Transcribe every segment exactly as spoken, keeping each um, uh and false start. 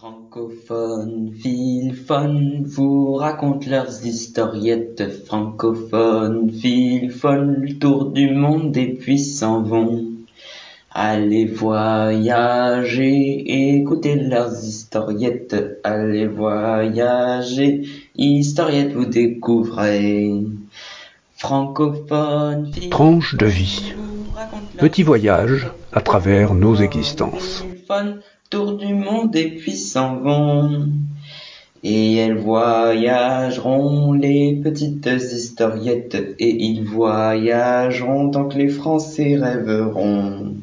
Francophones, filles vous racontent leurs historiettes. Francophones, filles le tour du monde et puis s'en vont. Allez voyager, écoutez leurs historiettes. Allez voyager, historiettes vous découvrez. Francophones, filles Tranche de vie. Petit voyage à travers nos existences. Tour du monde et puis s'en vont. Et elles voyageront, les petites historiettes, et ils voyageront tant que les Français rêveront.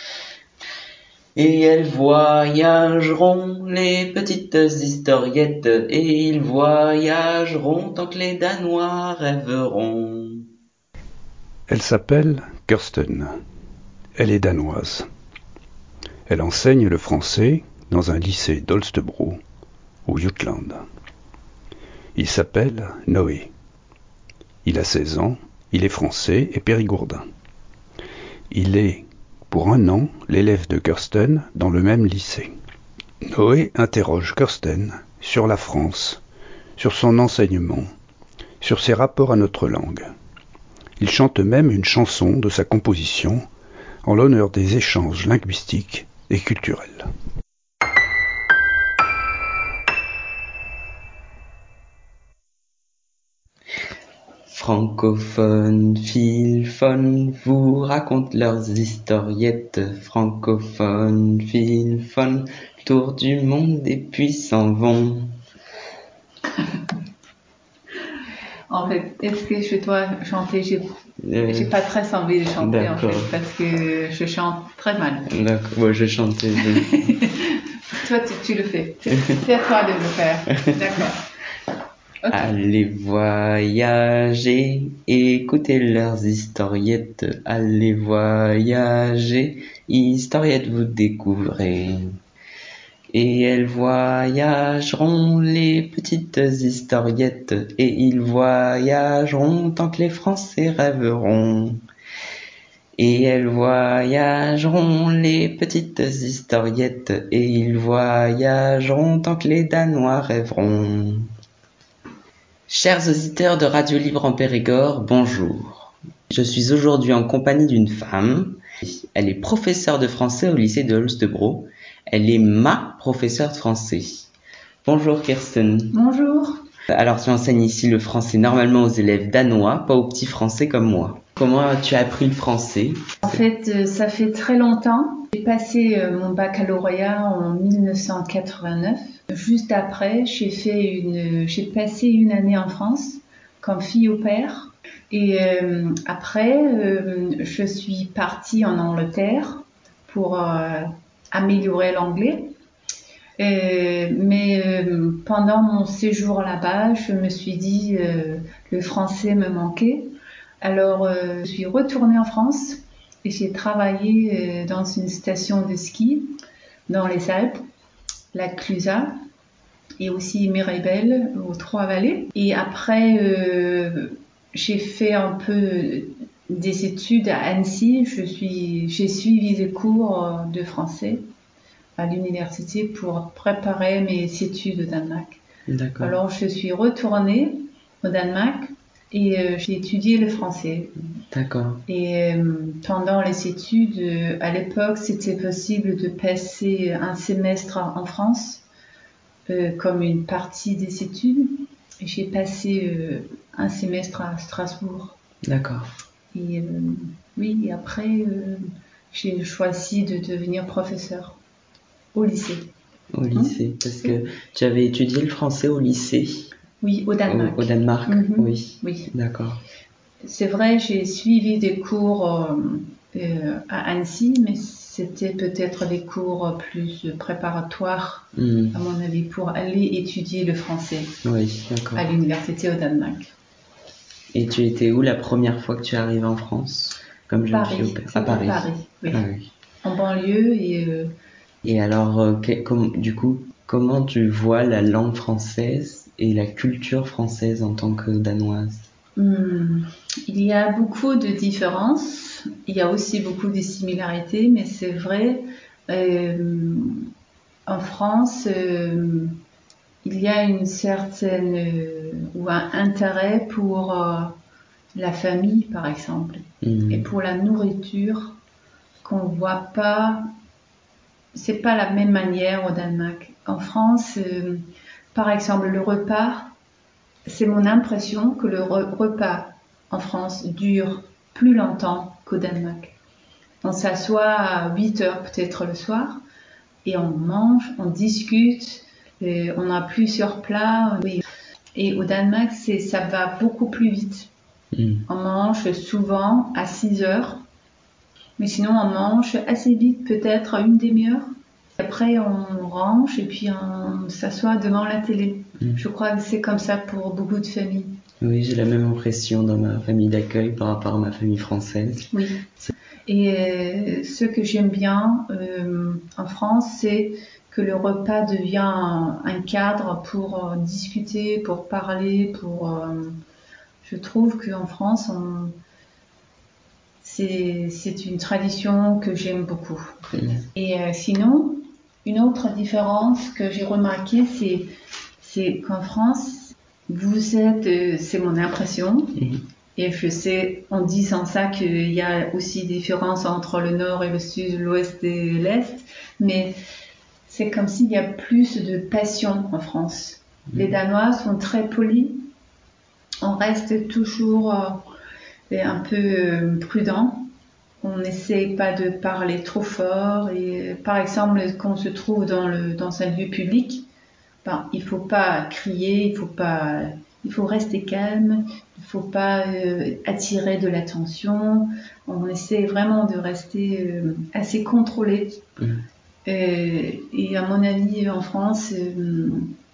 Et elles voyageront, les petites historiettes, et ils voyageront tant que les Danois rêveront. Elle s'appelle Kirsten. Elle est danoise. Elle enseigne le français dans un lycée d'Holstebro, au Jutland. Il s'appelle Noé. Il a seize ans, il est français et périgourdin. Il est, pour un an, l'élève de Kirsten dans le même lycée. Noé interroge Kirsten sur la France, sur son enseignement, sur ses rapports à notre langue. Il chante même une chanson de sa composition en l'honneur des échanges linguistiques et culturels. Francophones, filles vous racontent leurs historiettes. Francophones, filles tour du monde et puis s'en vont. En fait, est-ce que je dois chanter? J'ai Euh, j'ai pas très envie de chanter en d'accord. fait, parce que je chante très mal. D'accord, moi je chantais. Toi, tu, tu le fais. C'est c'est à toi de le faire. D'accord. Okay. Allez voyager, écoutez leurs historiettes. Allez voyager, historiettes vous découvrez. Et elles voyageront, les petites historiettes, et ils voyageront tant que les Français rêveront. Et elles voyageront, les petites historiettes, et ils voyageront tant que les Danois rêveront. Chers auditeurs de Radio Libre en Périgord, bonjour. Je suis aujourd'hui en compagnie d'une femme. Elle est professeure de français au lycée de Holstebro. Elle est ma professeure de français. Bonjour Kirsten. Bonjour. Alors tu enseignes ici le français normalement aux élèves danois, pas aux petits français comme moi. Comment tu as appris le français? En fait, ça fait très longtemps. J'ai passé mon baccalauréat en dix-neuf cent quatre-vingt-neuf. Juste après, j'ai fait une, j'ai passé une année en France comme fille au père. Et euh, après, euh, je suis partie en Angleterre pour euh, améliorer l'anglais. Euh, mais euh, pendant mon séjour là-bas, je me suis dit euh, le français me manquait. Alors, euh, je suis retournée en France et j'ai travaillé euh, dans une station de ski dans les Alpes, la Clusaz, et aussi Miribel aux Trois-Vallées. Et après, euh, j'ai fait un peu des études à Annecy. Je suis, j'ai suivi des cours de français à l'université pour préparer mes études au Danemark. D'accord. Alors, je suis retournée au Danemark et euh, j'ai étudié le français. D'accord. Et euh, pendant les études, euh, à l'époque, c'était possible de passer un semestre en France euh, comme une partie des études. Et j'ai passé euh, un semestre à Strasbourg. D'accord. Et euh, oui, et après, euh, j'ai choisi de devenir professeur au lycée. Au lycée, mmh. Parce que tu avais étudié le français au lycée. Oui, au Danemark. Au, au Danemark, mmh. oui. Oui. D'accord. C'est vrai, j'ai suivi des cours euh, euh, à Annecy, mais c'était peut-être des cours plus préparatoires, mmh. à mon avis, pour aller étudier le français. Oui, d'accord. À l'université au Danemark. Et tu étais où la première fois que tu es arrivée en France? Comme jeune Paris. fille au père. À Paris. Paris, oui. Ah, oui. En banlieue et. Euh... Et alors, euh, que, com, du coup, comment tu vois la langue française et la culture française en tant que danoise? Hum, il y a beaucoup de différences. Il y a aussi beaucoup de similarités, mais c'est vrai. Euh, En France, euh, il y a une certaine euh, ou un intérêt pour euh, la famille, par exemple, Mmh. et pour la nourriture qu'on voit pas. C'est pas la même manière au Danemark. En France, euh, par exemple, le repas, c'est mon impression que le re- repas en France dure plus longtemps qu'au Danemark. On s'assoit à huit heures peut-être le soir et on mange, on discute, et on a plusieurs plats. Et au Danemark, c'est, ça va beaucoup plus vite. Mmh. On mange souvent à six heures, mais sinon on mange assez vite, peut-être à une demi-heure. Après, on range et puis on s'assoit devant la télé. Mmh. Je crois que c'est comme ça pour beaucoup de familles. Oui, j'ai la même impression dans ma famille d'accueil par rapport à ma famille française. Oui. Et euh, ce que j'aime bien euh, en France, c'est que le repas devient un, un cadre pour euh, discuter, pour parler, pour. Euh, je trouve qu'en France, on, c'est, c'est une tradition que j'aime beaucoup. Mmh. Et euh, sinon, une autre différence que j'ai remarquée, c'est, c'est qu'en France, vous êtes, euh, c'est mon impression, Mmh. et je sais en disant ça qu'il y a aussi des différences entre le nord et le sud, l'ouest et l'est, mais c'est comme s'il y a plus de passion en France. Mmh. Les Danois sont très polis, on reste toujours euh, un peu euh, prudent. On n'essaie pas de parler trop fort et par exemple quand on se trouve dans, le, dans un lieu public, ben, il faut pas crier, il faut pas, il faut rester calme, il faut pas euh, attirer de l'attention. On essaie vraiment de rester euh, assez contrôlé. Mmh. Euh, et à mon avis en France, euh,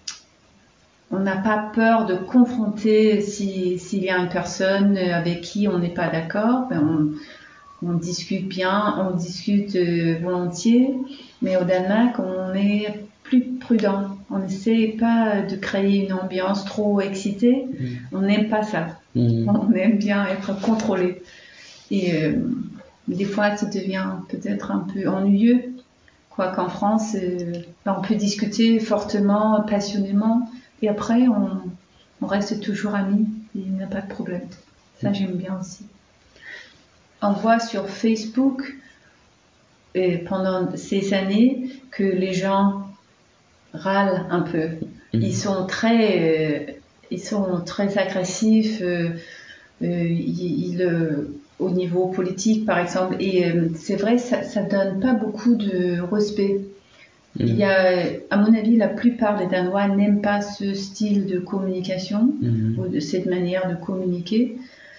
on n'a pas peur de confronter si, s'il y a une personne avec qui on n'est pas d'accord. Ben on, on discute bien, on discute euh, volontiers, mais au Danemark, on est plus prudent. On n'essaie pas de créer une ambiance trop excitée. Mmh. On n'aime pas ça. Mmh. On aime bien être contrôlé. Et euh, des fois, ça devient peut-être un peu ennuyeux. Quoiqu'en France, euh, on peut discuter fortement, passionnément, et après, on, on reste toujours amis. Il n'y a pas de problème. Ça, j'aime bien aussi. On voit sur Facebook euh, pendant ces années que les gens râlent un peu. Mmh. Ils sont très, euh, ils sont très agressifs. Euh, euh, ils, ils, euh, au niveau politique, par exemple. Et euh, c'est vrai, ça, ça donne pas beaucoup de respect. Mmh. Il y a, à mon avis, la plupart des Danois n'aiment pas ce style de communication Mmh. ou de cette manière de communiquer.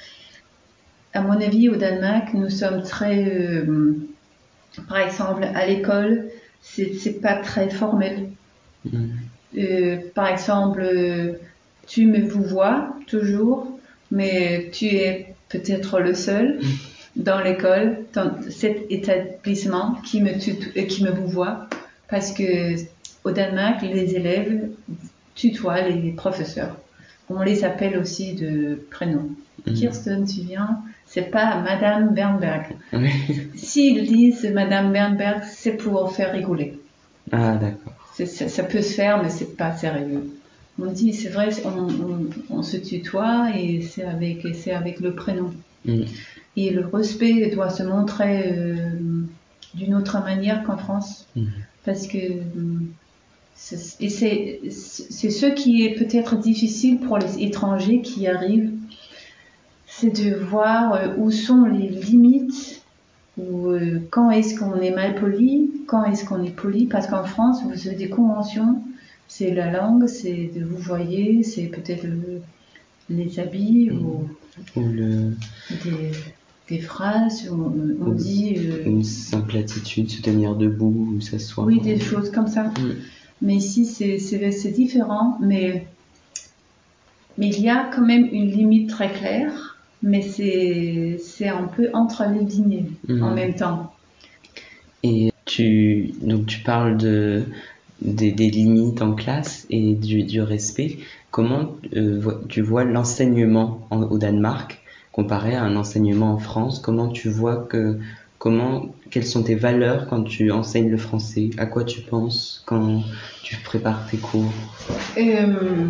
À mon avis, au Danemark, nous sommes très, euh, par exemple, à l'école, c'est, c'est pas très formel. Mmh. Euh, par exemple, euh, tu me vous vois toujours, mais tu es peut-être le seul dans l'école, dans cet établissement qui me tuto- euh, qui me vous voit, parce que au Danemark, les élèves tutoient les professeurs. On les appelle aussi de prénom. Mmh. Kirsten, tu viens, c'est pas Madame Bernberg. Oui. S'ils disent Madame Bernberg, c'est pour faire rigoler. Ah, d'accord. C'est, ça, ça peut se faire, mais c'est pas sérieux. On dit, c'est vrai, on, on, on se tutoie et c'est avec, et c'est avec le prénom. Mmh. Et le respect doit se montrer euh, d'une autre manière qu'en France. Mmh. Parce que c'est, et c'est, c'est ce qui est peut-être difficile pour les étrangers qui arrivent, c'est de voir où sont les limites, ou euh, quand est-ce qu'on est mal poli, quand est-ce qu'on est poli. Parce qu'en France, vous avez des conventions, c'est la langue, c'est de vous voyez, c'est peut-être le, les habits, Mmh. ou Ou le... des, des phrases, où on Ou- dit... euh, une simple attitude, se tenir debout ou s'asseoir. oui, des choses comme ça. Mmh. Mais ici, c'est, c'est, c'est différent, mais, mais il y a quand même une limite très claire, mais c'est, c'est un peu entre les lignes Mmh. en même temps. Et tu, donc tu parles de, des, des limites en classe et du, du respect. Comment euh, vo- tu vois l'enseignement en- au Danemark comparé à un enseignement en France? Comment tu vois que comment, quelles sont tes valeurs quand tu enseignes le français? À quoi tu penses quand tu prépares tes cours? Euh,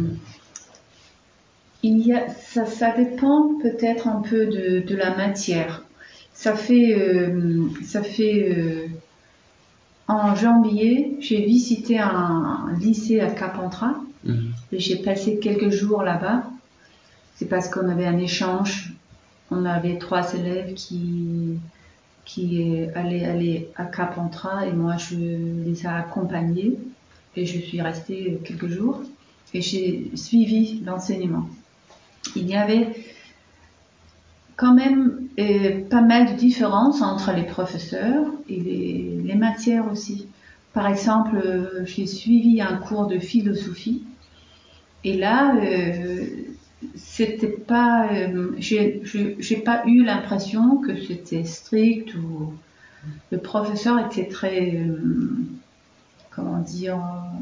il y a, ça, ça dépend peut-être un peu de, de la matière. Ça fait, euh, ça fait euh, en janvier, j'ai visité un, un lycée à Carpentras. Mmh. Et j'ai passé quelques jours là-bas. C'est parce qu'on avait un échange. On avait trois élèves qui, qui allaient aller à Carpentras et moi je les ai accompagnés et je suis restée quelques jours et j'ai suivi l'enseignement. Il y avait quand même euh, pas mal de différences entre les professeurs et les, les matières aussi. Par exemple, euh, j'ai suivi un cours de philosophie et là, euh, c'était pas, euh, j'ai, j'ai pas eu l'impression que c'était strict ou le professeur était très, euh, comment dire,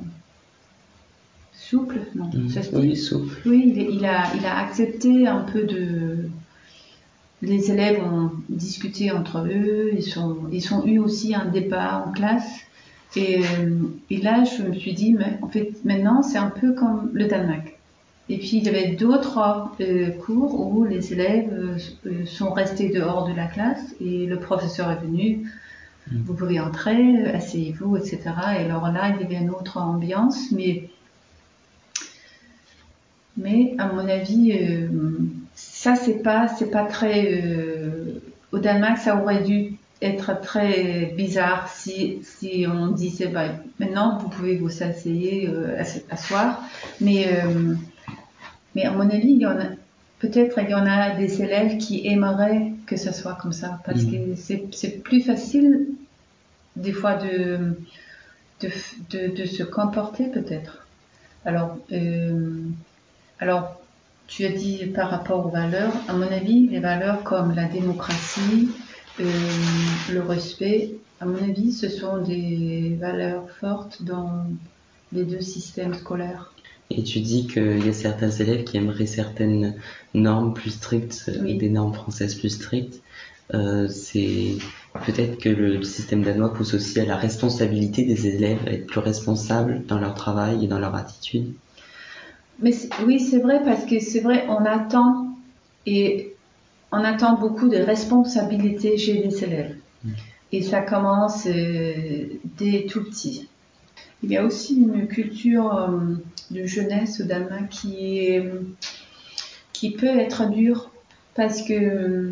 souple, non, Mmh. ça se dit. Oui, souple. Oui, il, il a, il a accepté un peu de. Les élèves ont discuté entre eux, ils sont, ils ont eu aussi un débat en classe. Et, et là, je me suis dit, mais en fait, maintenant, c'est un peu comme le Danemark. Et puis, il y avait d'autres euh, cours où les élèves euh, sont restés dehors de la classe et le professeur est venu. Mmh. Vous pouvez entrer, asseyez-vous, et cetera. Et alors là, il y avait une autre ambiance, mais, mais à mon avis, euh, ça, c'est pas, c'est pas très. Euh, au Danemark, ça aurait dû être très bizarre si, si on disait bah, maintenant vous pouvez vous asseoir, euh, asseoir mais, euh, mais à mon avis il y en a peut-être il y en a des élèves qui aimeraient que ça soit comme ça parce mmh. que c'est, c'est plus facile des fois de, de, de, de se comporter peut-être. Alors, euh, alors tu as dit par rapport aux valeurs, à mon avis les valeurs comme la démocratie, Euh, le respect, à mon avis, ce sont des valeurs fortes dans les deux systèmes scolaires. Et tu dis qu'il y a certains élèves qui aimeraient certaines normes plus strictes, oui. Des normes françaises plus strictes. Euh, c'est peut-être que le système danois pousse aussi à la responsabilité des élèves, à être plus responsables dans leur travail et dans leur attitude. Mais c'est, oui, c'est vrai, parce que c'est vrai, on attend et on attend beaucoup de responsabilités chez les élèves. Mmh. Et ça commence euh, dès tout petit. Il y a aussi une culture euh, de jeunesse au Danemark qui, est, qui peut être dure parce que euh,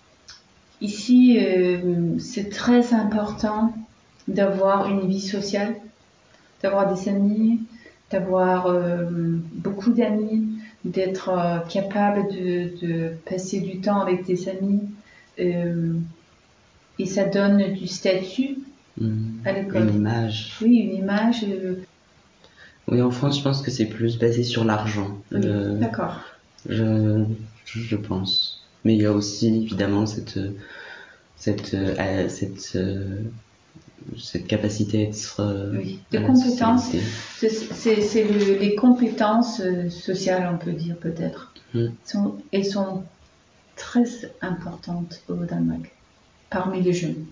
ici, euh, c'est très important d'avoir une vie sociale, d'avoir des amis, d'avoir euh, beaucoup d'amis, d'être euh, capable de, de passer du temps avec tes amis. Euh, et ça donne du statut mmh, à l'école. Une image. Oui, une image. Euh... Oui, en France, je pense que c'est plus basé sur l'argent. Oui, euh, d'accord. Je, je pense. Mais il y a aussi évidemment cette, cette, euh, cette, euh, cette capacité à être. Euh, oui, des compétences. C'est, c'est, c'est le, les compétences sociales, on peut dire peut-être. Mmh. Sont, elles sont très importantes au Danemark, parmi les jeunes.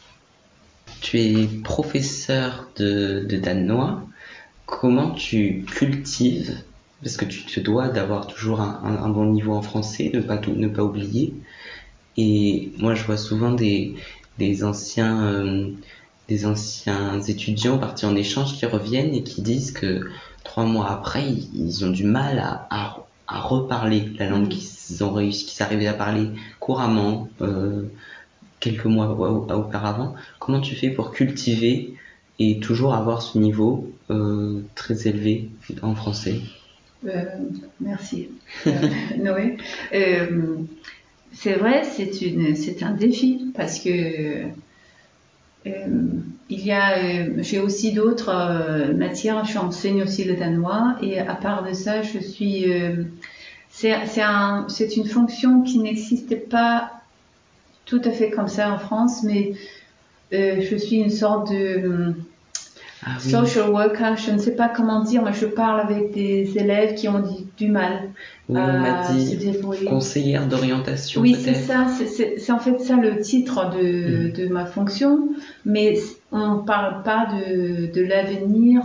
Tu es professeur de, de danois. Comment tu cultives, parce que tu te dois d'avoir toujours un, un, un bon niveau en français, ne pas, tout, ne pas oublier. Et moi, je vois souvent des, des, anciens, euh, des anciens étudiants partis en échange qui reviennent et qui disent que trois mois après, ils ont du mal à, à, à reparler la langue qu'ils ont réussi, qu'ils arrivaient à parler couramment euh, quelques mois auparavant. Comment tu fais pour cultiver et toujours avoir ce niveau euh, très élevé en français? euh, Merci, euh, Noé. Euh, c'est vrai, c'est, une, c'est un défi parce que euh, il y a, euh, j'ai aussi d'autres euh, matières. J'enseigne aussi le danois et à part de ça, je suis. Euh, c'est, c'est, un, c'est une fonction qui n'existe pas tout à fait comme ça en France, mais euh, je suis une sorte de Ah oui. Social worker, je ne sais pas comment dire, mais je parle avec des élèves qui ont du, du mal Oui, on m'a à se dit débrouiller. conseillère d'orientation. Oui, peut-être. c'est ça, c'est, c'est, c'est en fait ça le titre de, Mm. de ma fonction, mais on ne parle pas de, de l'avenir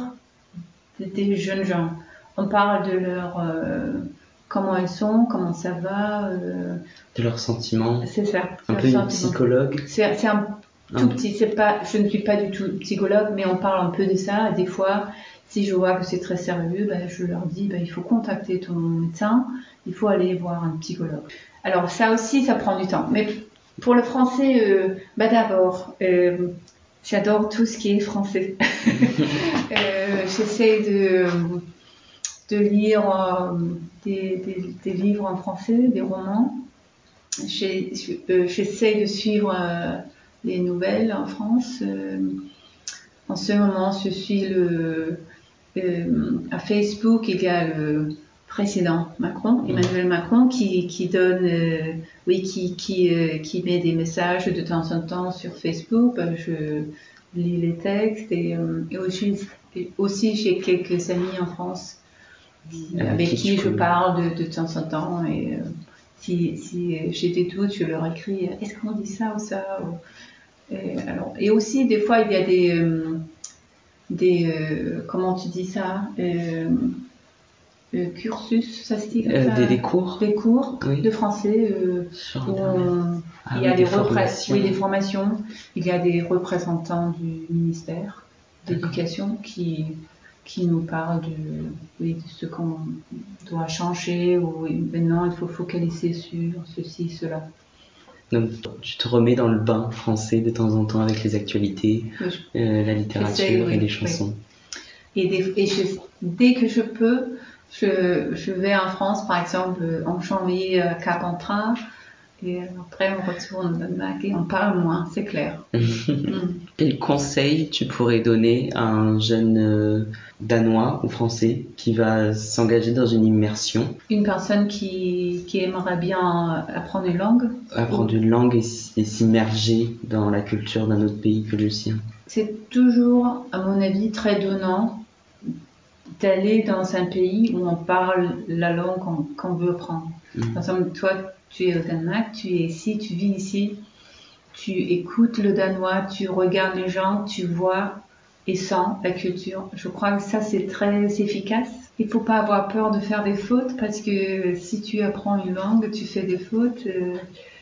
des jeunes gens. On parle de leur euh, comment ils sont, comment ça va. Euh, De leurs sentiments. c'est ça. Un peu une psychologue. C'est, c'est un tout petit. C'est pas. Je ne suis pas du tout psychologue, mais on parle un peu de ça. Des fois, si je vois que c'est très sérieux, ben, je leur dis, ben, il faut contacter ton médecin. Il faut aller voir un psychologue. Alors ça aussi, ça prend du temps. Mais pour le français, euh, ben d'abord. Euh, J'adore tout ce qui est français. euh, j'essaie de, de lire euh, des, des, des livres en français, des romans. J'ai, euh, j'essaie de suivre euh, les nouvelles en France. Euh, en ce moment, je suis le, euh, à Facebook, il y a le président Macron, Emmanuel Macron, qui, qui donne, euh, oui, qui, qui, euh, qui met des messages de temps en temps sur Facebook. Je lis les textes et, euh, et aussi, et aussi j'ai quelques amis en France qui, avec, avec qui, qui je peux... parle de, de temps en temps et euh, si, si j'ai des doutes, je leur écris est-ce qu'on dit ça ou ça ou, et, alors, et aussi des fois il y a des euh, des euh, comment tu dis ça euh, euh, cursus, ça se dit euh, ça, des, des cours, des cours oui. de français euh, où on, ah, il y a oui, des, des formations. Oui, des formations. Il y a des représentants du ministère d'éducation qui qui nous parlent de, oui, de ce qu'on doit changer ou maintenant il faut focaliser sur ceci, cela. Donc tu te remets dans le bain français de temps en temps avec les actualités, oui, je, euh, la littérature oui, et les chansons. Oui. Et, des, et je, dès que je peux, je, je vais en France, par exemple, en janvier à Carpentras, et après on retourne au Danemark et on parle moins, c'est clair. mm. Quel conseil tu pourrais donner à un jeune euh, Danois ou Français qui va s'engager dans une immersion? Une personne qui, qui aimerait bien apprendre une langue. Apprendre ou... une langue et, et s'immerger dans la culture d'un autre pays que le sien. C'est toujours, à mon avis, très donnant d'aller dans un pays où on parle la langue qu'on, qu'on veut apprendre. Mmh. Par exemple, toi, tu es au Danemark, tu es ici, tu vis ici, tu écoutes le danois, tu regardes les gens, tu vois et sens la culture. Je crois que ça, c'est très efficace. Il ne faut pas avoir peur de faire des fautes parce que si tu apprends une langue, tu fais des fautes. Euh,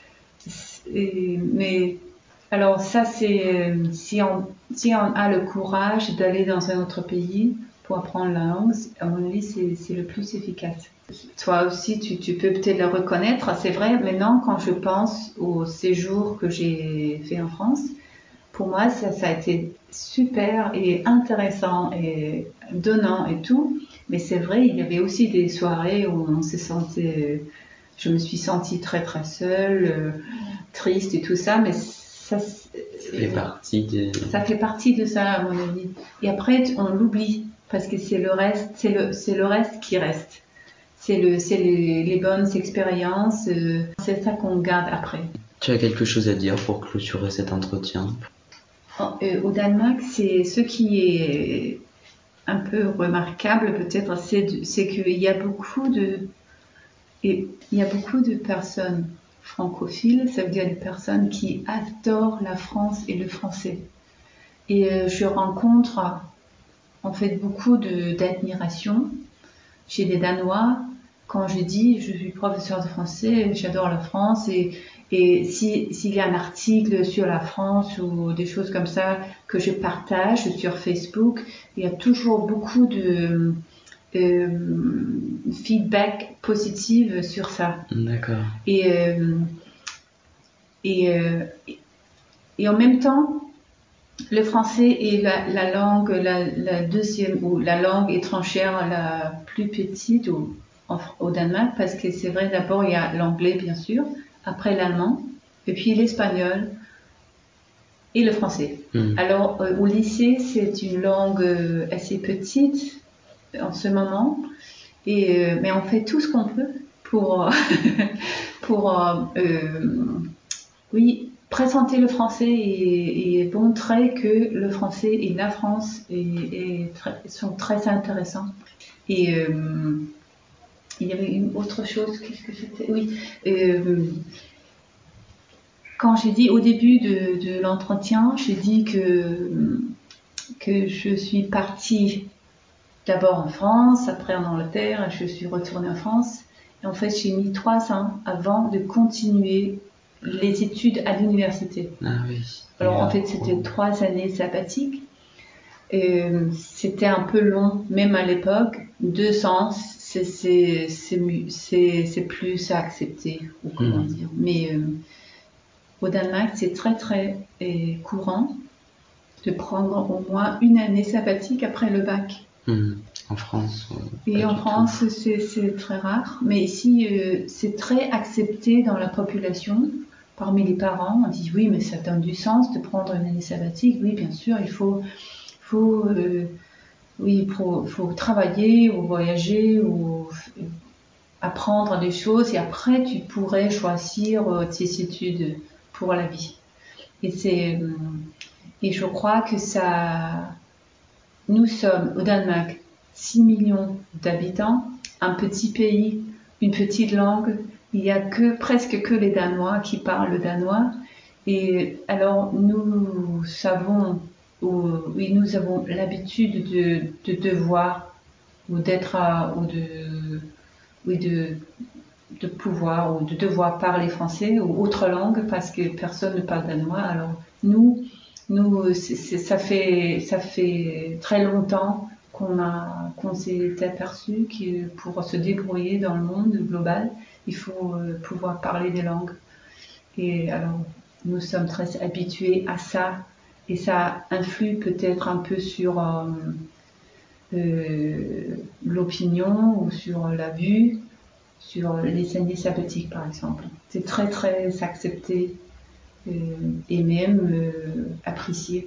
et, mais alors ça, c'est si on, si on a le courage d'aller dans un autre pays pour apprendre la langue, à mon avis, c'est, c'est le plus efficace. Toi aussi, tu, tu peux peut-être le reconnaître. C'est vrai, maintenant, quand je pense au séjour que j'ai fait en France, pour moi, ça, ça a été super et intéressant et donnant et tout. Mais c'est vrai, il y avait aussi des soirées où on se sentait... Je me suis sentie très, très seule, euh, triste et tout ça, mais ça... Ça fait partie de... Ça fait partie de ça, à mon avis. Et après, on l'oublie, parce que c'est le reste, c'est le, c'est le reste qui reste. C'est, le, c'est les, les bonnes expériences, euh, c'est ça qu'on garde après. Tu as quelque chose à dire pour clôturer cet entretien? Euh, au Danemark, c'est ce qui est un peu remarquable peut-être, c'est, de, c'est qu'il y a beaucoup de, et il y a beaucoup de personnes francophiles, ça veut dire des personnes qui adorent la France et le français. Et euh, je rencontre en fait beaucoup de, d'admiration chez des Danois quand je dis je suis professeur de français, j'adore la France et, et si, s'il y a un article sur la France ou des choses comme ça que je partage sur Facebook, il y a toujours beaucoup de euh, feedback positif sur ça. D'accord. Et, euh, et, euh, et en même temps, le français est la, la langue, la, la deuxième, ou la langue étrangère la plus petite au, au Danemark, parce que c'est vrai, d'abord il y a l'anglais bien sûr, après l'allemand, et puis l'espagnol et le français. Mmh. Alors euh, au lycée, c'est une langue euh, assez petite en ce moment, et, euh, mais on fait tout ce qu'on peut pour, pour euh, euh, oui, présenter le français et, et montrer que le français et la France est, est très, sont très intéressants. Et euh, il y avait une autre chose, qu'est-ce que c'était? Oui. Euh, quand j'ai dit au début de, de l'entretien, j'ai dit que, que je suis partie d'abord en France, après en Angleterre, je suis retournée en France. Et en fait, j'ai mis trois ans avant de continuer les études à l'université. Ah oui. Alors en fait, c'était trois années sabbatiques. Et c'était un peu long, même à l'époque. Deux ans, c'est, c'est, c'est, c'est, c'est plus à accepter, ou comment mmh. dire. Mais euh, au Danemark, c'est très très euh, courant de prendre au moins une année sabbatique après le bac. Mmh. En France. Euh, Et en France, c'est, c'est très rare. Mais ici, euh, c'est très accepté dans la population. Parmi les parents, on dit oui, mais ça donne du sens de prendre une année sabbatique. Oui, bien sûr, il faut, faut, euh, oui, faut, faut travailler ou voyager ou apprendre des choses et après tu pourrais choisir tes études pour la vie. Et c'est, et je crois que ça, nous sommes au Danemark six millions d'habitants, un petit pays, une petite langue. Il y a que presque que les Danois qui parlent le danois. Et alors nous savons, ou, oui, nous avons l'habitude de, de devoir ou d'être, à, ou de, oui, de, de pouvoir ou de devoir parler français ou autre langue parce que personne ne parle danois. Alors nous, nous, c'est, c'est, ça fait, ça fait très longtemps qu'on a, qu'on s'est aperçu que pour se débrouiller dans le monde global, il faut pouvoir parler des langues. Et alors, nous sommes très habitués à ça et ça influe peut-être un peu sur euh, euh, l'opinion ou sur la vue, sur les années sabbatiques par exemple. C'est très très accepté euh, et même euh, apprécié.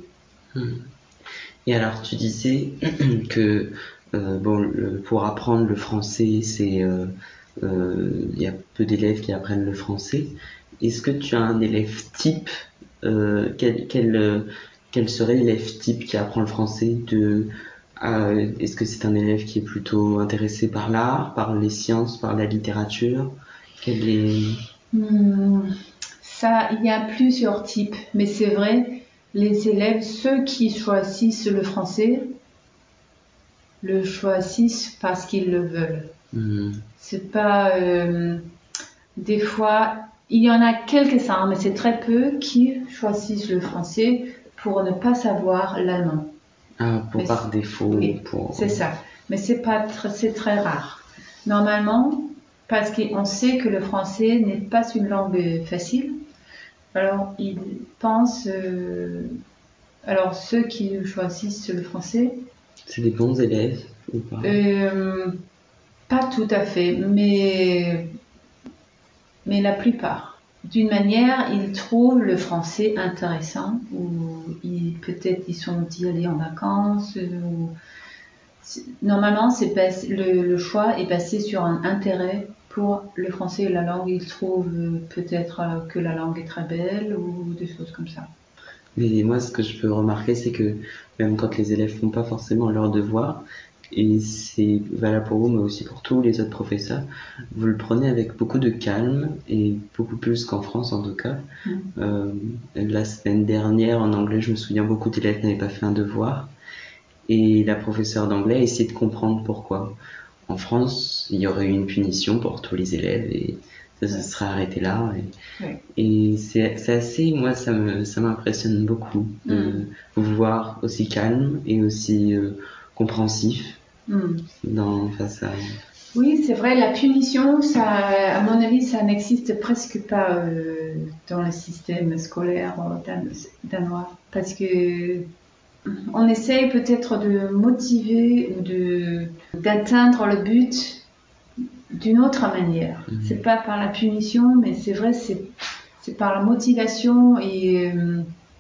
Et alors tu disais que euh, bon, le, pour apprendre le français, c'est euh, euh, y a peu d'élèves qui apprennent le français. Est-ce que tu as un élève type euh, quel, quel, quel serait l'élève type qui apprend le français de, euh, Est-ce que c'est un élève qui est plutôt intéressé par l'art, par les sciences, par la littérature? Quel est... Mmh, ça, il y a plusieurs types, mais c'est vrai, les élèves, ceux qui choisissent le français, le choisissent parce qu'ils le veulent. Mmh. C'est pas... Euh, des fois, il y en a quelques-uns, mais c'est très peu qui choisissent le français pour ne pas savoir l'allemand. Ah, pour mais par défaut. Oui, pour... c'est ça. Mais c'est pas, c'est très rare. Normalement, parce qu'on sait que le français n'est pas une langue facile, alors ils pensent. Euh, alors ceux qui choisissent le français. C'est des bons élèves ou pas? Euh, pas tout à fait, mais mais la plupart. D'une manière, ils trouvent le français intéressant, ou ils, peut-être ils sont dit aller en vacances. Ou... Normalement, c'est basé, le, le choix est basé sur un intérêt pour le français et la langue. Ils trouvent peut-être que la langue est très belle ou des choses comme ça. Mais moi, ce que je peux remarquer, c'est que même quand les élèves font pas forcément leurs devoirs, et c'est valable pour vous, mais aussi pour tous les autres professeurs, vous le prenez avec beaucoup de calme, et beaucoup plus qu'en France en tout cas. Mmh. Euh, la semaine dernière, en anglais, je me souviens, beaucoup d'élèves n'avaient pas fait un devoir, et la professeure d'anglais a essayé de comprendre pourquoi. En France, il y aurait eu une punition pour tous les élèves, et ça se serait arrêté là. Et, ouais. et c'est, c'est assez, moi, ça me, ça m'impressionne beaucoup de mmh. vous voir aussi calme et aussi euh, compréhensif mmh. dans, face à... Oui, c'est vrai, la punition, ça, à mon avis, ça n'existe presque pas euh, dans le système scolaire dan- danois. Parce que on essaye peut-être de motiver ou de, d'atteindre le but d'une autre manière. Mmh. C'est pas par la punition, mais c'est vrai, c'est, c'est par la motivation. Et, euh,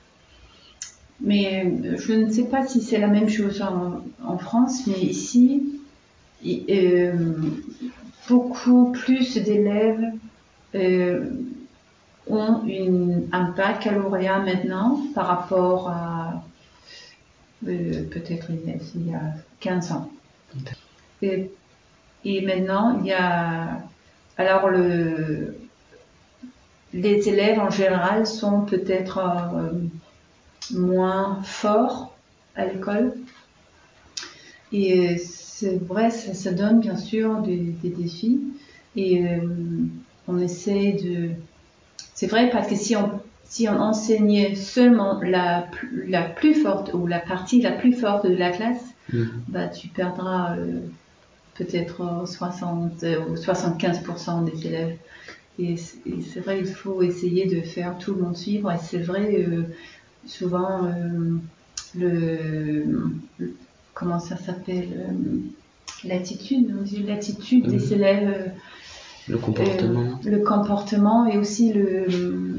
mais je ne sais pas si c'est la même chose en, en France, mais ici, et, euh, beaucoup plus d'élèves euh, ont une, un baccalauréat maintenant par rapport à euh, peut-être il y, a, il y a quinze ans. Et, et maintenant, il y a... Alors, le, les élèves en général sont peut-être euh, moins forts à l'école. Et c'est vrai, ça, ça donne bien sûr des, des défis. Et euh, on essaie de... C'est vrai parce que si on, si on enseignait seulement la, la plus forte ou la partie la plus forte de la classe, mmh. bah, tu perdras euh, peut-être soixante ou soixante-quinze pour cent des élèves. Et, et c'est vrai, il faut essayer de faire tout le monde suivre. Et c'est vrai, euh, souvent, euh, le, le... Comment ça s'appelle euh, l'attitude, l'attitude mmh. des élèves. Le comportement. Euh, le comportement et aussi le...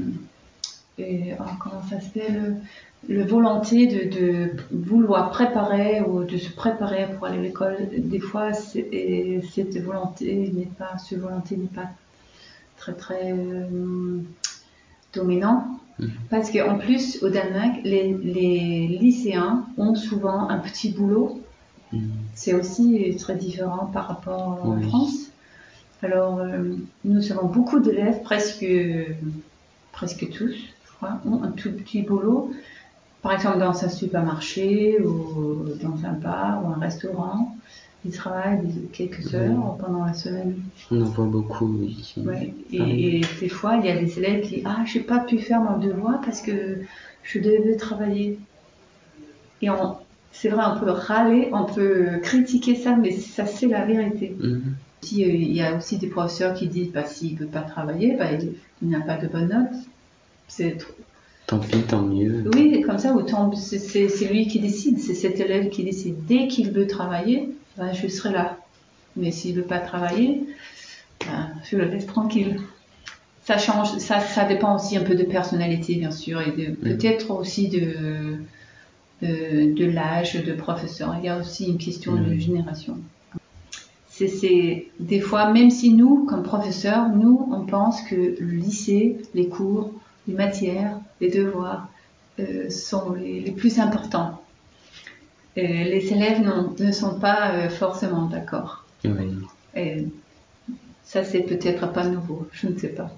Et, oh, comment ça s'appelle le volonté de, de vouloir préparer ou de se préparer pour aller à l'école. Des fois, et cette volonté n'est pas, ce volonté n'est pas très très euh, dominant. Mmh. Parce qu'en plus, au Danemark, les, les lycéens ont souvent un petit boulot. Mmh. C'est aussi très différent par rapport oui. en France. Alors, euh, nous avons beaucoup d'élèves, presque, presque tous, je crois, ont un tout petit boulot. Par exemple, dans un supermarché ou dans un bar ou un restaurant. Ils travaillent quelques heures oui. pendant la semaine. On en voit beaucoup, oui. Ouais. Et, et des fois, il y a des élèves qui disent « Ah, je n'ai pas pu faire mon devoir parce que je devais travailler. » Et on, c'est vrai, on peut râler, on peut critiquer ça, mais ça, c'est la vérité. Mm-hmm. Si, euh, il y a aussi des professeurs qui disent bah, « S'il ne peut pas travailler, bah, il, il n'a pas de bonnes notes. » C'est trop... Tant pis, tant mieux. Oui, comme ça, autant, c'est, c'est, c'est lui qui décide, c'est cet élève qui décide. Dès qu'il veut travailler, ben, je serai là. Mais s'il ne veut pas travailler, ben, je le laisse tranquille. Ça change, ça, ça dépend aussi un peu de personnalité, bien sûr, et de, mmh. peut-être aussi de, de, de l'âge de professeur. Il y a aussi une question mmh. de génération. C'est, c'est, des fois, même si nous, comme professeurs, nous, on pense que le lycée, les cours, les matières, les devoirs euh, sont les, les plus importants. Et les élèves non, ne sont pas euh, forcément d'accord. Oui. Et ça, c'est peut-être pas nouveau, je ne sais pas.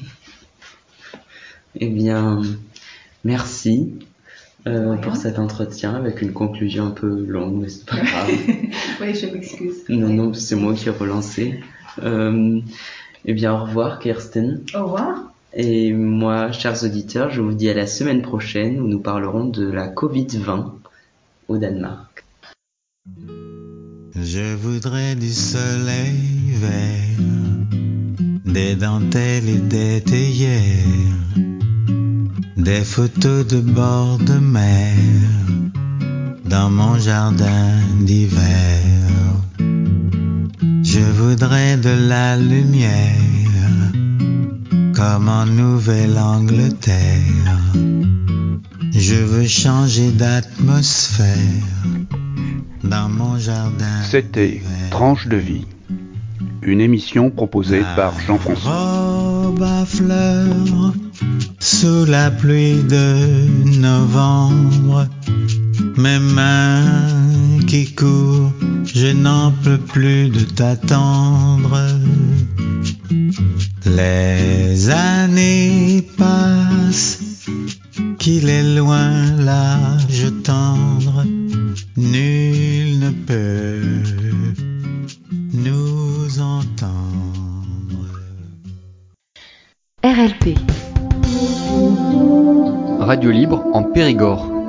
Eh bien, merci euh, pour cet entretien avec une conclusion un peu longue, mais c'est pas grave. Oui, je m'excuse. Non, non, c'est moi qui ai relancé. Euh, eh bien, au revoir, Kirsten. Au revoir. Et moi, chers auditeurs, je vous dis à la semaine prochaine où nous parlerons de la covid vingt au Danemark. Je voudrais du soleil vert, des dentelles et des théières, des photos de bord de mer dans mon jardin d'hiver. Je voudrais de la lumière comme en Nouvelle-Angleterre. Je veux changer d'atmosphère dans mon jardin. C'était Tranche de vie, une émission proposée par Jean-François. Robe à fleurs sous la pluie de novembre, mes mains qui courent, je n'en peux plus de t'attendre. Les années passent, qu'il est loin l'âge tendre, nul ne peut nous entendre. R L P. Radio libre en Périgord.